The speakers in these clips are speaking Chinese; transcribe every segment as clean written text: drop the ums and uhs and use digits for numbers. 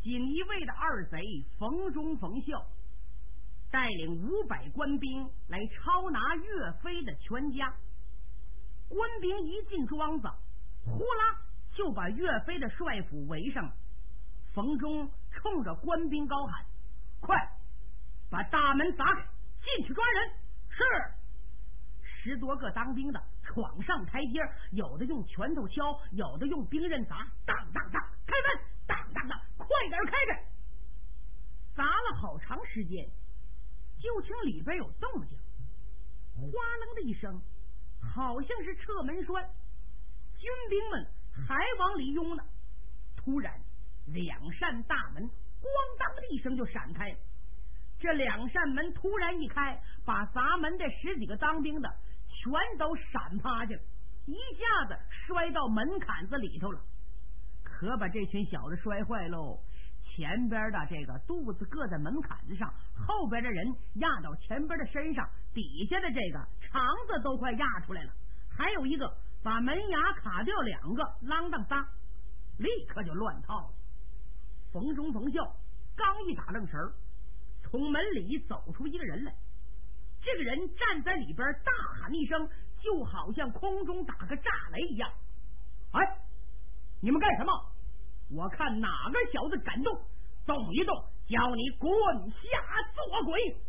锦衣卫的二贼冯忠、冯孝带领500官兵来抄拿岳飞的全家。官兵一进庄子，呼啦就把岳飞的帅府围上了。冯忠冲着官兵高喊：“快把大门砸开，进去抓人！”是。10多个当兵的闯上台阶，有的用拳头敲，有的用兵刃砸，当当当，开门！当当当，快点开开！砸了好长时间，就听里边有动静，哗楞的一声，好像是撤门栓。军兵们还往里拥呢。突然2扇大门咣当的一声就闪开了。这2扇门突然一开，把砸门的10几个当兵的全都闪趴下了，一下子摔到门槛子里头了。可把这群小子摔坏喽！前边的这个肚子搁在门槛子上，后边的人压到前边的身上，底下的这个肠子都快压出来了，还有一个把门牙卡掉2个，啷当仨，立刻就乱套了。冯忠、冯孝刚一打愣神儿，从门里走出一个人来。这个人站在里边大喊一声，就好像空中打个炸雷一样：“哎，你们干什么？我看哪个小子敢动，动一动，叫你滚下做鬼！”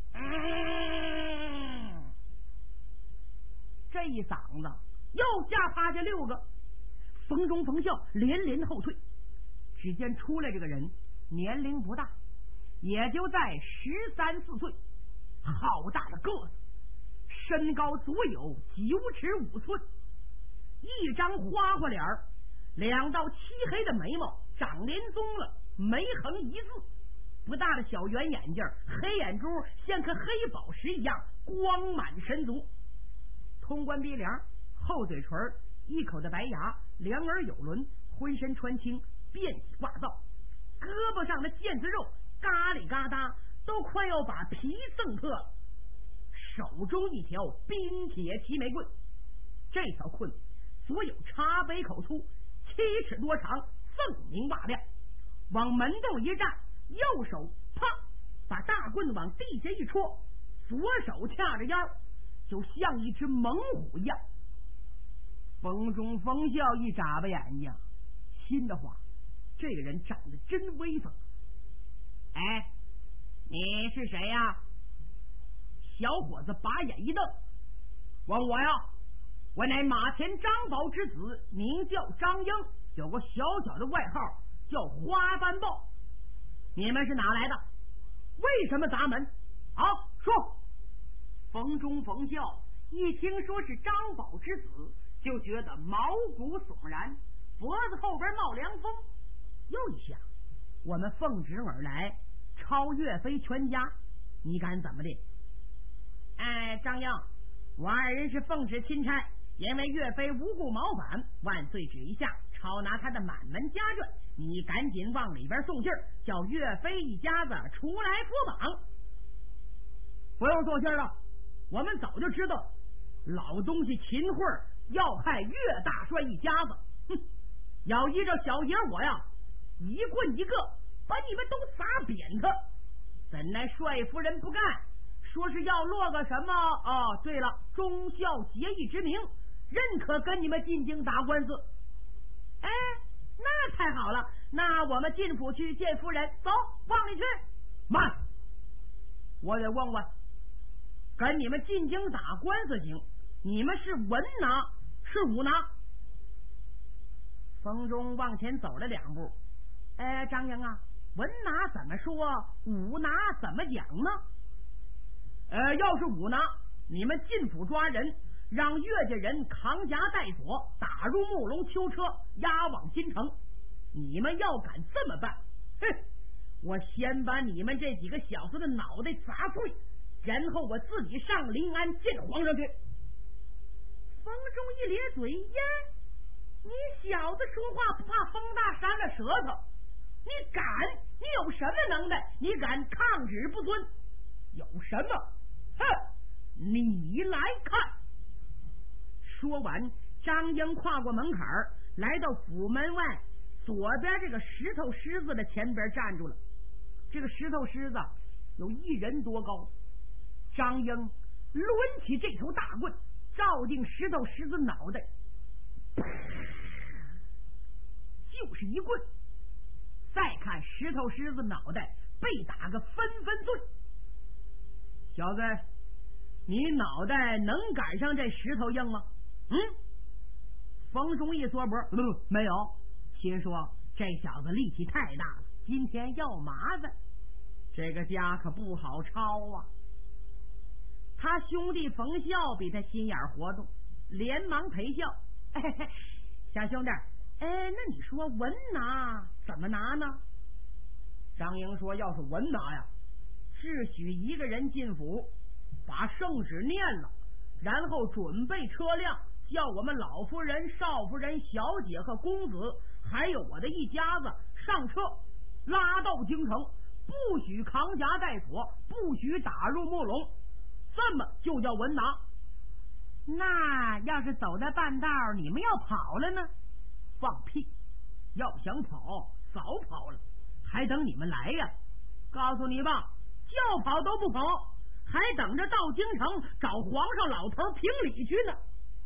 这一嗓子又吓趴下6个。冯忠、冯孝连连后退。只见出来这个人年龄不大，也就在13、14岁，好大的个子，身高足有9尺5寸，一张花花脸儿，2道漆黑的眉毛，长连宗了，眉横一字，不大的小圆眼睛，黑眼珠像颗黑宝石一样光满神足，通关鼻梁，厚嘴唇，一口的白牙，两耳有轮，浑身穿青，遍体挂造，胳膊上的腱子肉嘎里嘎哒都快要把皮蹭破了，手中一条冰铁齐眉棍，这条棍所有茶杯口粗，7尺多长，锃明瓦亮，往门洞一站，右手啪把大棍往地下一戳，左手掐着腰，就像一只猛虎一样。风中风笑一眨巴眼睛，心的话，这个人长得真威风。哎，你是谁呀？小伙子把眼一瞪，问我呀，我乃马田张宝之子，名叫张英，有个小小的外号叫花斑豹。你们是哪来的？为什么砸门？好，说。冯中冯笑一听说是张宝之子，就觉得毛骨悚然，脖子后边冒凉风。又一想，我们奉旨而来，抄岳飞全家，你敢怎么的？哎，张英，我2人是奉旨钦差，因为岳飞无故谋反，万岁旨意下抄拿他的满门家眷，你赶紧往里边送信儿，叫岳飞一家子出来佛榜。不用送信了，我们早就知道老东西秦桧要害岳大帅一家子，哼，要依照小爷我呀，一棍一个把你们都砸扁他。怎奈帅夫人不干，说是要落个什么哦，对了，忠孝节义之名，认可跟你们进京打官司。哎，那太好了，那我们进府去见夫人，走，往里去。慢，我得问问，跟你们进京打官司行，你们是文拿是武拿？冯中往前走了2步，哎，张英啊，文拿怎么说，武拿怎么讲呢？要是武拿，你们进府抓人，让岳家人扛夹带锁，打入木龙囚车，押往京城。你们要敢这么办，哼，我先把你们这几个小子的脑袋砸碎，然后我自己上临安见皇上去。冯中一咧嘴，耶，你小子说话不怕风大扇了舌头，你敢？你有什么能耐？你敢抗旨不遵？有什么？哼，你来看。说完，张英跨过门槛，来到府门外， 左边这个石头狮子的前边站住了。这个石头狮子有1人多高。张英抡起这头大棍，照定石头狮子脑袋，就是一棍。再看石头狮子脑袋被打个纷纷碎。小子，你脑袋能赶上这石头硬吗？冯忠一缩脖，没有。心说这小子力气太大了，今天要麻烦，这个家可不好抄啊。他兄弟冯笑比他心眼活动，连忙陪笑，小兄弟，那你说文拿怎么拿呢？张英说，要是文拿呀，只许一个人进府，把圣旨念了，然后准备车辆，叫我们老夫人、少夫人、小姐和公子，还有我的一家子上车，拉到京城，不许扛夹带锁，不许打入木笼，这么就叫文拿。那要是走到半道你们要跑了呢？放屁！要想跑早跑了，还等你们来呀？告诉你吧，叫跑都不跑，还等着到京城找皇上老头评理去呢。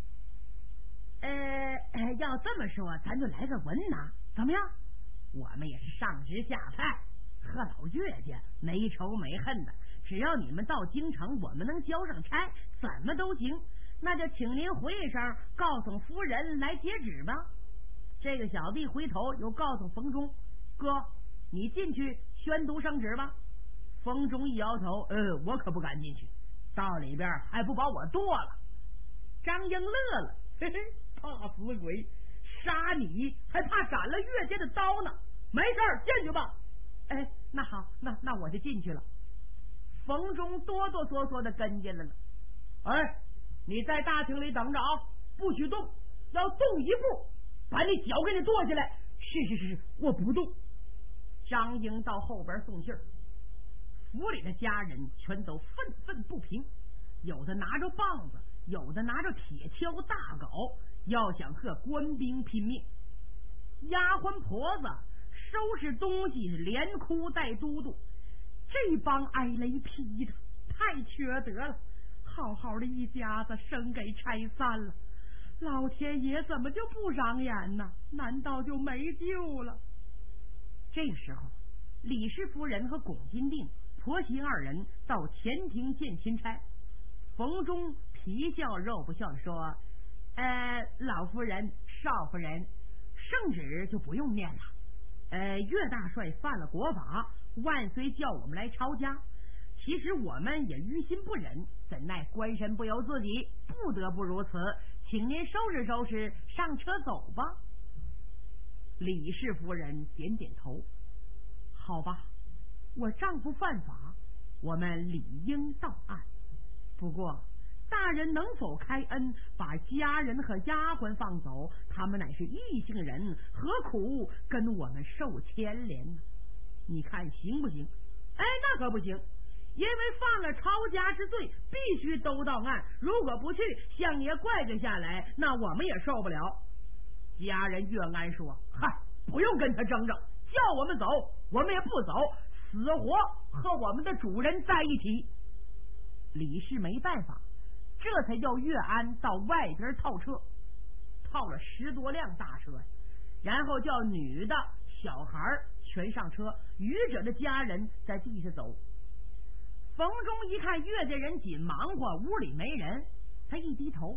要这么说，咱就来个文拿，怎么样？我们也是上直下派，和老岳家没仇没恨的，只要你们到京城，我们能交上差，怎么都行。那就请您回一声，告诉夫人来接旨吧。这个小弟回头又告诉冯忠，哥，你进去宣读圣旨吧。冯忠一摇头，我可不敢进去，到里边还不把我剁了。张英乐了，嘿嘿，怕死鬼，杀你还怕斩了岳家的刀呢？没事儿，进去吧。那好，那我就进去了。冯忠哆哆嗦嗦的跟进来了。你在大厅里等着啊，不许动，要动一步，把你脚给你剁下来。是，我不动。张英到后边送信儿，府里的家人全都愤愤不平，有的拿着棒子，有的拿着铁锹大镐，要想和官兵拼命。丫鬟婆子收拾东西连哭带嘟嘟，这帮挨雷劈的太缺德了，好好的一家子生给拆散了，老天爷怎么就不让眼呢？难道就没救了？这个时候，李氏夫人和龚金定婆媳2人到前庭见钦差。冯忠皮笑肉不笑的说，老夫人、少夫人，圣旨就不用念了。岳大帅犯了国法，万岁叫我们来抄家，其实我们也于心不忍，怎奈官身不由自己，不得不如此，请您收拾收拾，上车走吧。李氏夫人点点头，好吧，我丈夫犯法，我们理应到案，不过大人能否开恩，把家人和丫鬟放走？他们乃是异姓人，何苦跟我们受牵连呢？你看行不行？那可不行，因为犯了抄家之罪，必须都到案，如果不去，相爷怪罪下来，那我们也受不了。家人岳安说，不用跟他争争，叫我们走我们也不走，死活和我们的主人在一起。李氏没办法，这才叫岳安到外边套车，套了10多辆大车，然后叫女的小孩全上车，余者的家人在地下走。冯忠一看岳家人紧忙活，屋里没人，他一低头，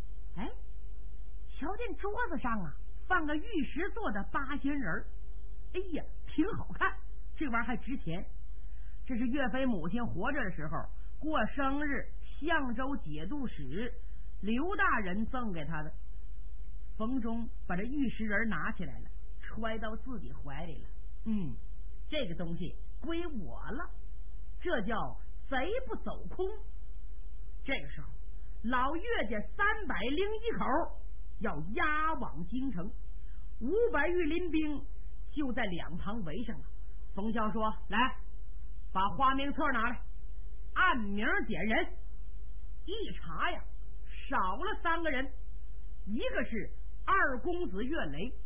瞧见桌子上啊放个玉石做的8仙人，挺好看，这玩意儿还值钱。这是岳飞母亲活着的时候过生日，相州节度使刘大人赠给他的。冯忠把这玉石人拿起来了，揣到自己怀里了。这个东西归我了，这叫贼不走空。这个时候，老岳家301口要押往京城，500御林兵就在两旁围上了。冯孝说，来，把花名册拿来，按名点人。一查呀，少了3个人，一个是2公子岳雷，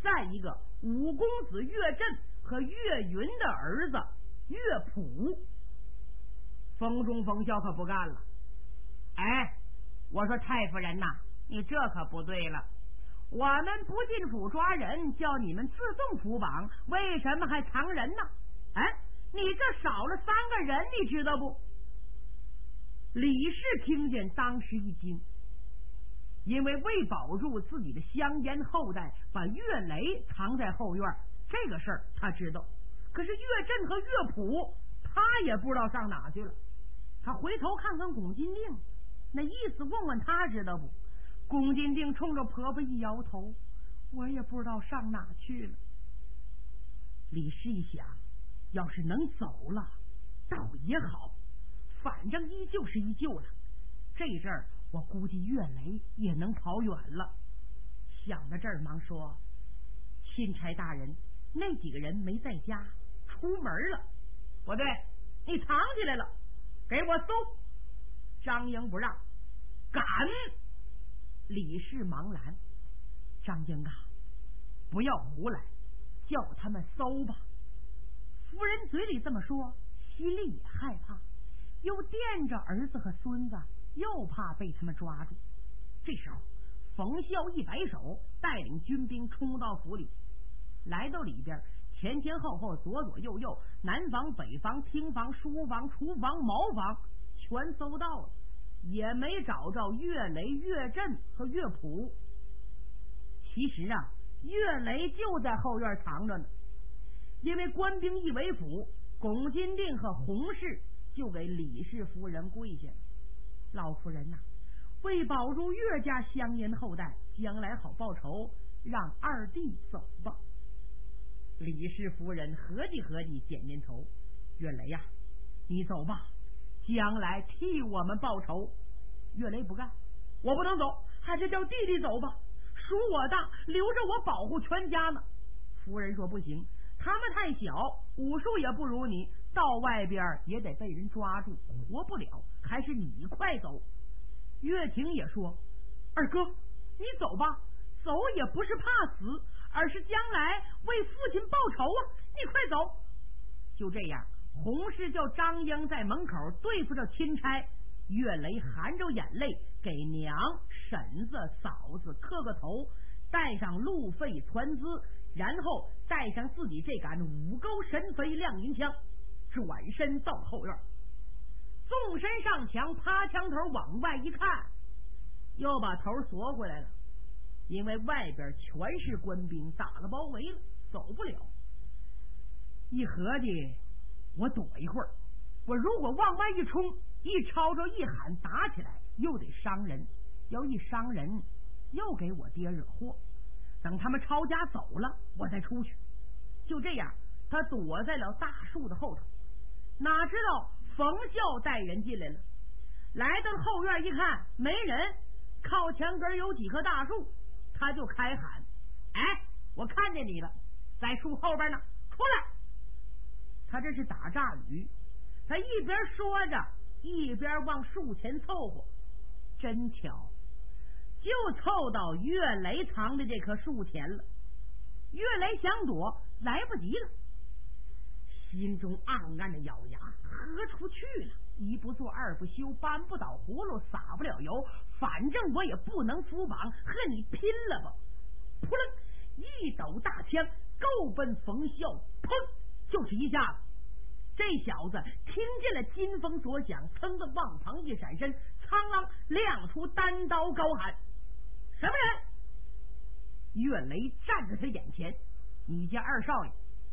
再一个五公子岳震和岳云的儿子岳普。风中风笑可不干了，哎，我说太夫人呐，你这可不对了，我们不进府抓人，叫你们自动伏榜，为什么还藏人呢？哎，你这少了3个人，你知道不？李氏听见当时一惊，因为为保住自己的香烟后代，把岳雷藏在后院，这个事儿他知道，可是岳震和岳普他也不知道上哪去了。他回头看看龚金定，那意思问问他知道不？龚金定冲着婆婆一摇头，我也不知道上哪去了。李氏一想，要是能走了倒也好，反正依旧是依旧了，这阵儿我估计岳雷也能跑远了。想到这儿忙说，钦差大人，那几个人没在家，出门了。不对，你藏起来了，给我搜。张英不让，敢！李氏忙拦，张英啊，不要胡来，叫他们搜吧。夫人嘴里这么说，心里也害怕，又惦着儿子和孙子，又怕被他们抓住。这时候冯孝一摆手，带领军兵冲到府里，来到里边，前前后后左左右右，南房北房厅房书房厨房茅房全搜到了，也没找着岳雷岳震和岳普。其实啊，岳雷就在后院藏着呢，因为官兵一围府，龚金定和洪氏就给李氏夫人跪下了。老夫人呐，为保住岳家香烟后代，将来好报仇，让二弟走吧。李氏夫人合计合计，点点头。岳雷呀，你走吧，将来替我们报仇。岳雷不干，我不能走，还是叫弟弟走吧，属我大，留着我保护全家呢。夫人说不行，他们太小，武术也不如你，到外边也得被人抓住，活不了，还是你快走。岳婷也说，二哥你走吧，走也不是怕死，而是将来为父亲报仇啊，你快走。就这样，洪氏叫张英在门口对付着钦差，岳雷含着眼泪给娘婶子嫂子磕个头，带上路费船资，然后带上自己这杆五钩神飞亮银枪，转身到后院，纵身上墙，趴墙头往外一看，又把头缩回来了，因为外边全是官兵，打了包围了，走不了。一合计，我躲一会儿，我如果往外一冲，一吵吵一喊，打起来又得伤人，要一伤人又给我爹惹祸，等他们抄家走了我再出去。就这样，他躲在了大树的后头，哪知道冯孝带人进来了，来到后院一看没人，靠墙根有几棵大树，他就开喊，哎，我看见你了，在树后边呢，出来。他这是打诈语，他一边说着一边往树前凑合，真巧，就凑到岳雷藏的这棵树前了。岳雷想躲，来不及了，心中暗暗的咬牙，何出去了？一不做二不休，搬不倒葫芦撒不了油，反正我也不能伏榜，和你拼了吧！扑棱，一抖大枪，够奔冯孝，砰，就是一下子。这小子听见了金风所响，噌的往旁一闪身，苍啷亮出单刀，高喊，什么人？岳雷站在他眼前，你家二少爷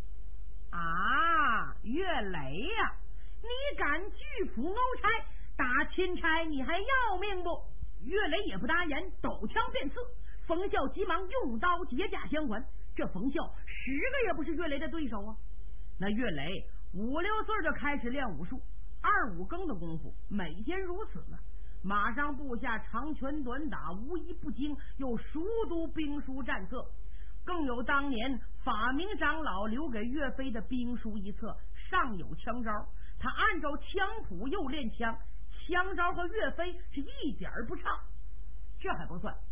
啊，岳雷呀，你敢拒府谋差，打钦差，你还要命不？岳雷也不答言，抖枪便刺。冯孝急忙用刀结架相还，这冯孝10个也不是岳雷的对手啊。那岳雷5、6岁就开始练武术，2、5更的功夫，每天如此呢。马上部下长拳短打，无一不精，又熟读兵书战策，更有当年法明长老留给岳飞的兵书一册，上有枪招，他按照枪谱又练枪，枪招和岳飞是一点不差。这还不算，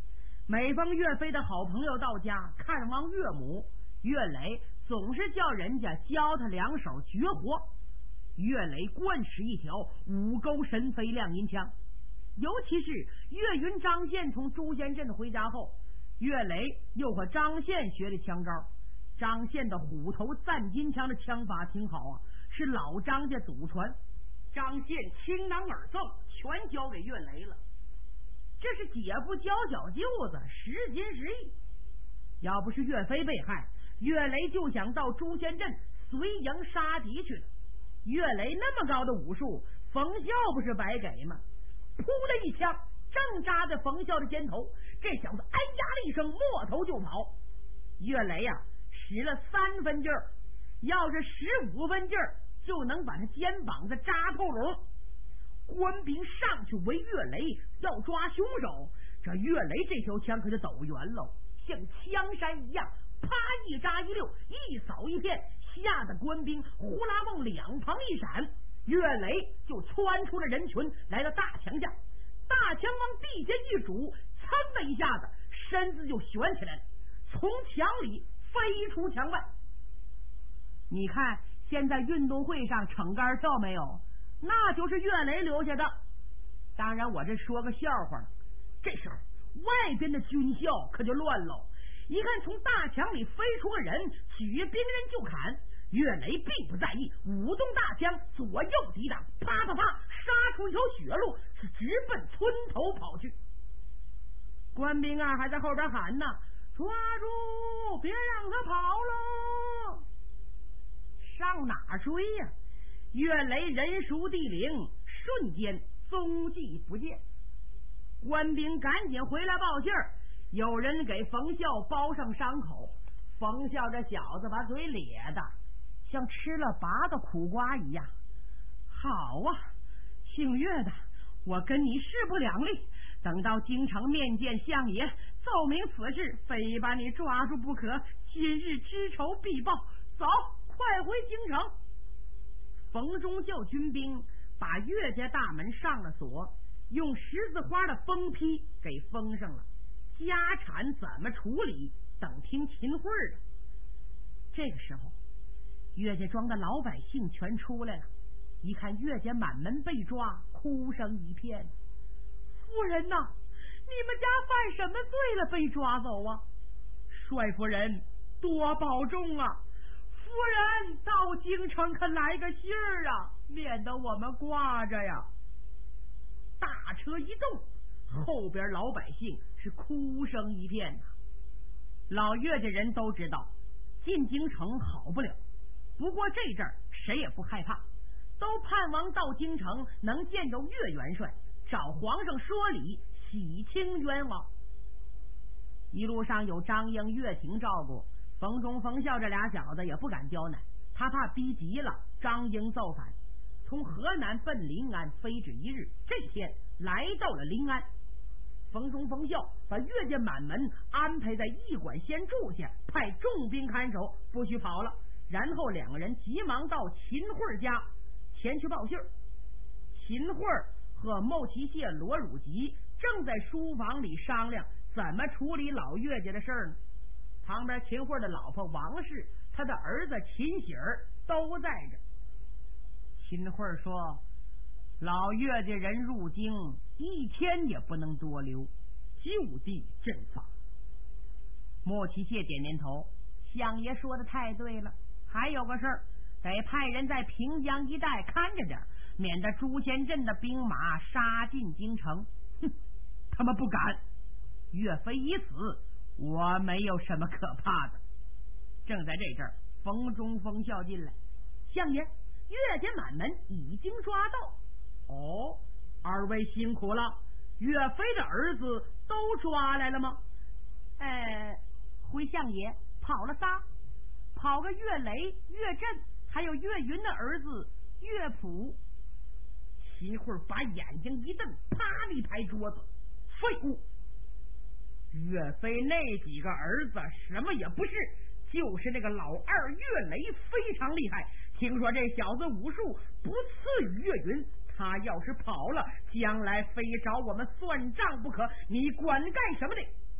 每逢岳飞的好朋友到家看望岳母，岳磊总是叫人家教他两手绝活。岳磊惯使一条五钩神飞亮银枪，尤其是岳云、张宪从朱仙镇回家后，岳磊又和张宪学的枪招。张宪的虎头赞金枪的枪法挺好啊，是老张家祖传。张宪倾囊而赠，全交给岳雷了。这是姐夫教小舅子，实心实意。要不是岳飞被害，岳雷就想到朱仙镇随营杀敌去了。岳雷那么高的武术，冯孝不是白给吗？扑了一枪，正扎在冯孝的肩头，这小子哎呀了一声，摸头就跑。岳雷呀，使了3分劲儿，要是15分劲儿，就能把他肩膀子扎透笼。官兵上去围岳雷，要抓凶手，这岳雷这条枪可就走远喽，像枪山一样，啪一扎一溜，一扫一片，吓得官兵呼啦往两旁一闪，岳雷就窜出了人群，来到大墙下，大墙往地下一拄，噌的一下子，身子就悬起来了，从墙里飞出墙外。你看现在运动会上撑杆跳没有？那就是岳雷留下的。当然我这说个笑话，这时候外边的军校可就乱喽。一看从大墙里飞出个人，举兵刃就砍，岳雷并不在意，舞动大枪左右抵挡，啪啪啪杀出一条血路，是直奔村头跑去。官兵啊还在后边喊呢，抓住，别让他跑喽！上哪追呀？岳雷人熟地灵，瞬间踪迹不见。官兵赶紧回来报信儿，有人给冯孝包上伤口。冯孝这小子把嘴咧的像吃了拔的苦瓜一样。好啊，姓岳的，我跟你势不两立，等到京城面见相爷，奏明此事，非把你抓住不可，今日之仇必报。走，快回京城。冯忠孝军兵把岳家大门上了锁，用10字花的封批给封上了，家产怎么处理，等听秦桧的。这个时候岳家庄的老百姓全出来了，一看岳家满门被抓，哭声一片。夫人呐，你们家犯什么罪了被抓走啊？帅夫人多保重啊，夫人到京城可来个信儿啊，免得我们挂着呀。大车一动，后边老百姓是哭声一片呐。老岳家人都知道进京城好不了，不过这阵儿谁也不害怕，都盼望到京城能见着岳元帅，找皇上说理，洗清冤枉。一路上有张英、岳廷照顾，冯忠、冯孝这俩小子也不敢刁难，他怕逼急了张英造反。从河南奔临安，飞至一日，这天来到了临安。冯忠、冯孝把岳家满门安排在驿馆先住下，派重兵看守，不许跑了。然后两个人急忙到秦桧家前去报信。秦桧和牟齐谢、罗汝吉正在书房里商量怎么处理老岳家的事儿呢。旁边秦桧的老婆王氏，他的儿子秦喜儿都在着。秦桧说，老岳家人入京1天也不能多留，就地正法。莫齐谢点点头，相爷说的太对了，还有个事儿，得派人在平江一带看着点，免得朱仙镇的兵马杀进京城。哼，他们不敢。岳飞已死，我没有什么可怕的。正在这阵儿，冯忠、冯孝进来，相爷，岳家满门已经抓到。哦，二位辛苦了，岳飞的儿子都抓来了吗？回相爷，跑了仨，跑个岳雷、岳震，还有岳云的儿子岳普。秦桧把眼睛一瞪，啪的一拍桌子，废物！岳飞那几个儿子什么也不是，就是那个老二岳雷非常厉害，听说这小子武术不次于岳云，他要是跑了，将来非找我们算账不可，你管干什么的？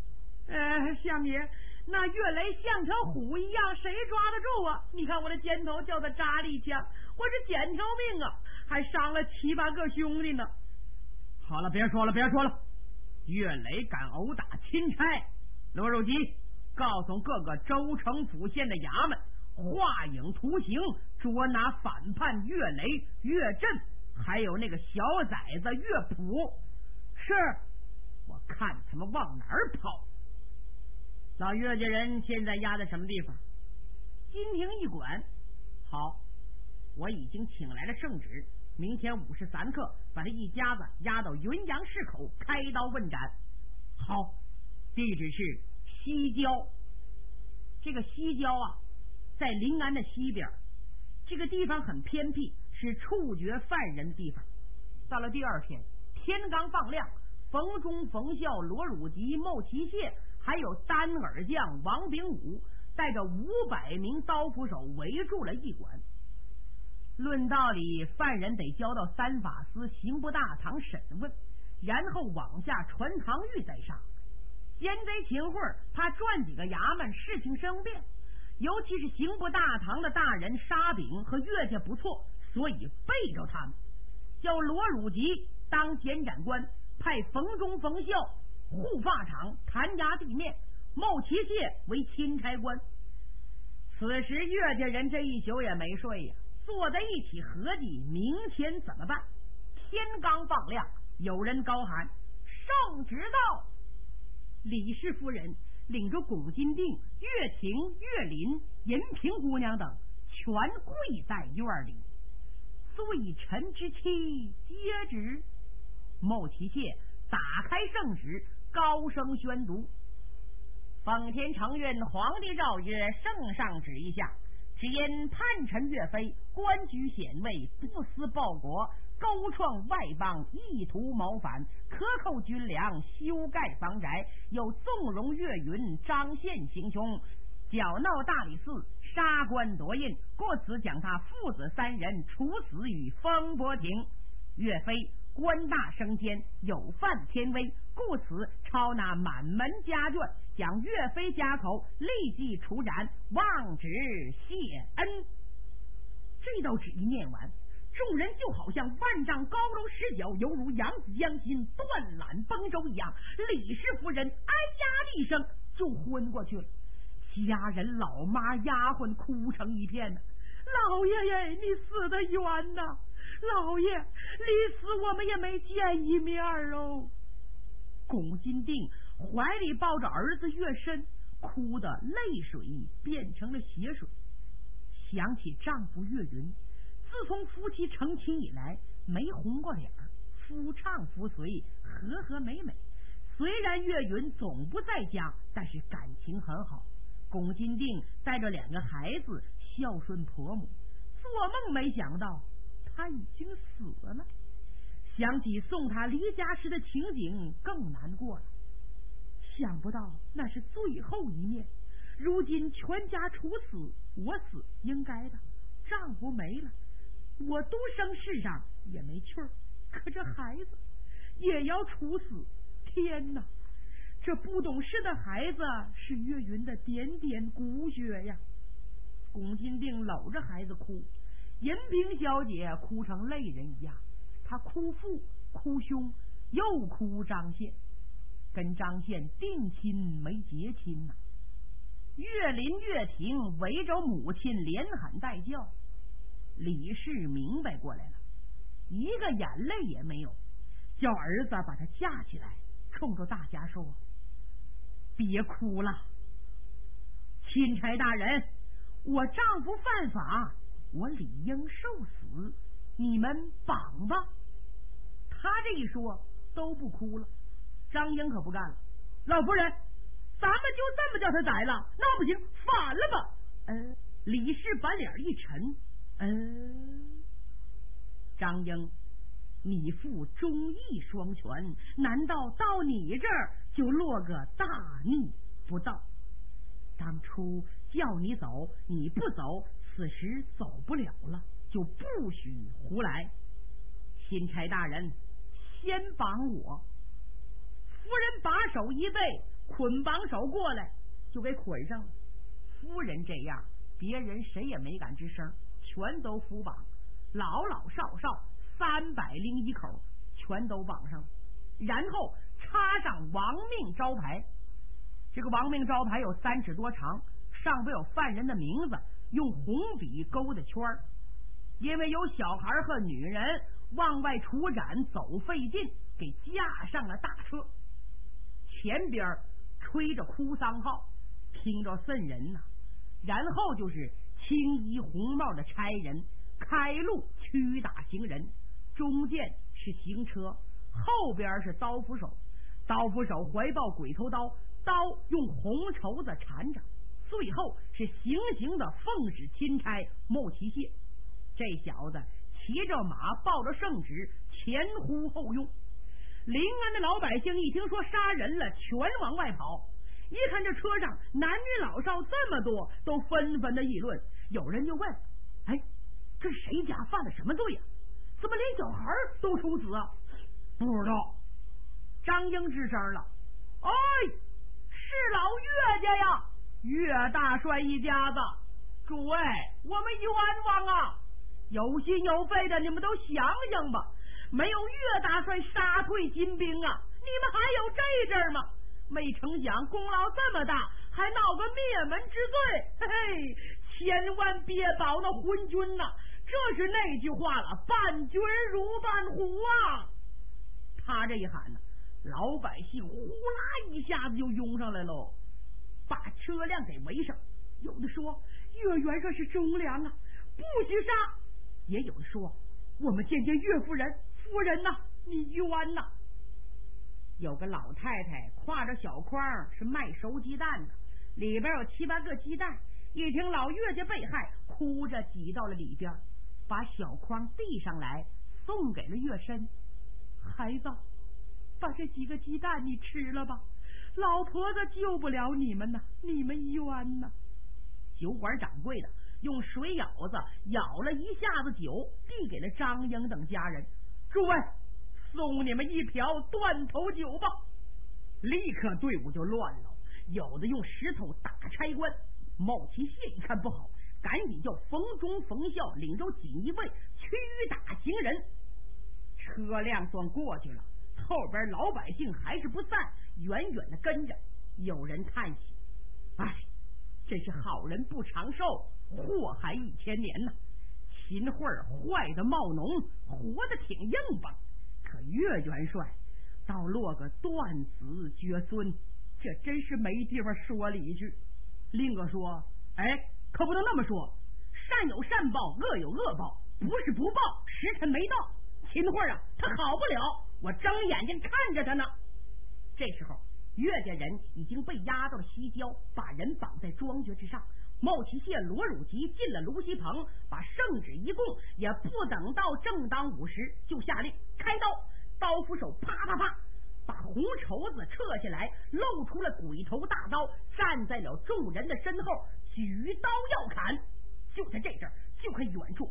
相爷，那岳雷像条虎一样，谁抓得住啊？你看我的肩头叫他扎了一枪，我是捡条命啊，还伤了7、8个兄弟呢。好了，别说了。岳雷敢殴打钦差，罗汝吉，告诉各个州城府县的衙门，画影图形，捉拿反叛岳雷、岳震，还有那个小崽子岳普。是，我看他们往哪儿跑。老岳家人现在押在什么地方？金庭驿馆。好，我已经请来了圣旨，明天5时3刻把他一家子押到云阳市口开刀问斩。好，地址是西郊。这个西郊啊，在临安的西边，这个地方很偏僻，是处决犯人的地方。到了第二天，天刚放亮，冯忠、冯孝、罗汝吉、牟其谢，还有单耳将王炳武，带着500名刀斧手围住了驿馆。论道理，犯人得交到3法司刑部大堂审问，然后往下传堂狱再上。奸贼秦桧怕转几个衙门事情生变，尤其是刑部大堂的大人沙炳和岳家不错，所以背着他们，叫罗汝吉当监斩官，派冯忠、冯孝护法场弹衙地面，牟其谢为钦差官。此时岳家人这一宿也没睡呀，坐在一起合计明天怎么办。天刚放亮，有人高喊：圣旨到！李氏夫人领着龚金定、岳婷、岳林、银平姑娘等全跪在院里。罪臣之妻接旨。牟其谢打开圣旨，高声宣读：奉天承运皇帝诏曰：圣上旨意下，只因叛臣岳飞官居显位，不思报国，勾创外邦，意图谋反，克扣军粮，修盖房宅，又纵容岳云、张宪行凶，搅闹大理寺，杀官夺印，故此将他父子3人处死于风波亭。岳飞官大升迁，有犯天威，故此抄拿满门家眷，将岳飞家口立即处斩，望旨谢恩。这道旨一念完，众人就好像万丈高楼失脚，犹如扬子江心断缆崩舟一样。李氏夫人哎呀的一声就昏过去了，家人老妈丫鬟哭成一片呢。老爷爷，你死得冤呐！老爷，离死我们也没见一面哦。龚金定怀里抱着儿子岳深，哭的泪水变成了血水。想起丈夫岳云，自从夫妻成亲以来没红过脸，夫唱妇随，和和美美。虽然岳云总不在家，但是感情很好。龚金定带着2个孩子孝顺婆母，做梦没想到他已经死了。想起送他离家时的情景，更难过了。想不到那是最后一面，如今全家处死，我死应该的，丈夫没了，我独生世上也没趣儿，可这孩子也要处死。天哪，这不懂事的孩子是岳云的点点骨血呀！龚金定搂着孩子哭，银萍小姐哭成泪人一样，她哭父哭兄，又哭张宪，跟张宪定亲没结亲呐。岳林、岳婷围着母亲连喊带叫。李氏明白过来了，一个眼泪也没有，叫儿子把她架起来，冲着大家说：别哭了，钦差大人，我丈夫犯法，我理应受死，你们绑吧。他这一说都不哭了。张英可不干了，老夫人，咱们就这么叫他宰了，那不行，反了吧。李氏把脸一沉，张英，你负忠义双全，难道到你这儿就落个大逆不道？当初叫你走你不走，此时走不了了，就不许胡来。钦差大人，先绑我。夫人把手一背， 捆绑手过来就给捆上了。夫人这样，别人谁也没敢吱声，全都扶绑，老老少少301口全都绑上了，然后插上亡命招牌。这个亡命招牌有3尺多长，上边有犯人的名字，用红笔勾的圈儿。因为有小孩和女人往外出斩走费劲，给架上了大车，前边吹着哭丧号，听着瘆人呐。然后就是青衣红帽的差人开路驱打行人，中间是行车，后边是刀斧手，刀斧手怀抱鬼头刀，刀用红绸子缠着，最后是行刑的奉旨钦差莫奇谢。这小子骑着马，抱着圣旨，前呼后拥。临安的老百姓一听说杀人了，全往外跑。一看这车上男女老少这么多，都纷纷的议论。有人就问：哎，这谁家犯了什么罪呀？怎么连小孩都处死啊？不知道。张英吱声了：哎，是老岳家呀，岳大帅一家子。诸位，我们冤枉啊！有心有肺的，你们都想想吧，没有岳大帅杀退金兵啊，你们还有这阵吗？没成想功劳这么大，还闹个灭门之罪，嘿嘿，千万别保那昏君呐！这是那句话了，伴君如伴虎啊！他这一喊呢，老百姓呼啦一下子就涌上来喽，把车辆给围上。有的说岳元帅是忠良啊，不许杀；也有的说我们见岳夫人，夫人呐，你冤呐！有个老太太挎着小筐，是卖熟鸡蛋的，里边有7、8个鸡蛋。一听老岳家被害，哭着挤到了里边，把小筐递上来，送给了岳深。孩子，把这几个鸡蛋你吃了吧，老婆子救不了你们呐，你们冤呐！酒馆掌柜的用水舀子舀了一下子酒，递给了张英等家人。诸位，送你们一瓢断头酒吧！立刻队伍就乱了，有的用石头打差官。冒奇谢一看不好，赶紧叫冯忠、冯孝领着锦衣卫驱打行人。车辆算过去了，后边老百姓还是不散，远远的跟着。有人叹息：哎，真是好人不长寿，祸害1000年呐！秦桧坏的冒农，活的挺硬邦，可岳元帅倒落个断子绝孙，这真是没地方说理去。另个说：哎，可不能那么说，善有善报，恶有恶报，不是不报，时辰没到。秦桧啊，他好不了，我睁眼睛看着他呢。这时候岳家人已经被押到了西郊，把人绑在庄爵之上。冒奇谢、罗汝吉进了卢锡棚，把圣旨一供，也不等到正当午时，就下令开刀。刀斧手啪啪啪把红绸子撤下来，露出了鬼头大刀，站在了众人的身后，举刀要砍。就在这阵，就看远处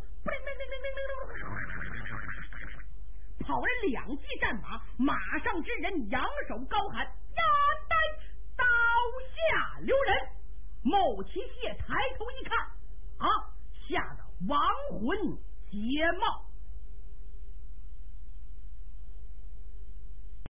跑来2骑战马，马上之人扬手高喊：呀呆，刀下留人！某奇谢抬头一看，吓得亡魂皆冒。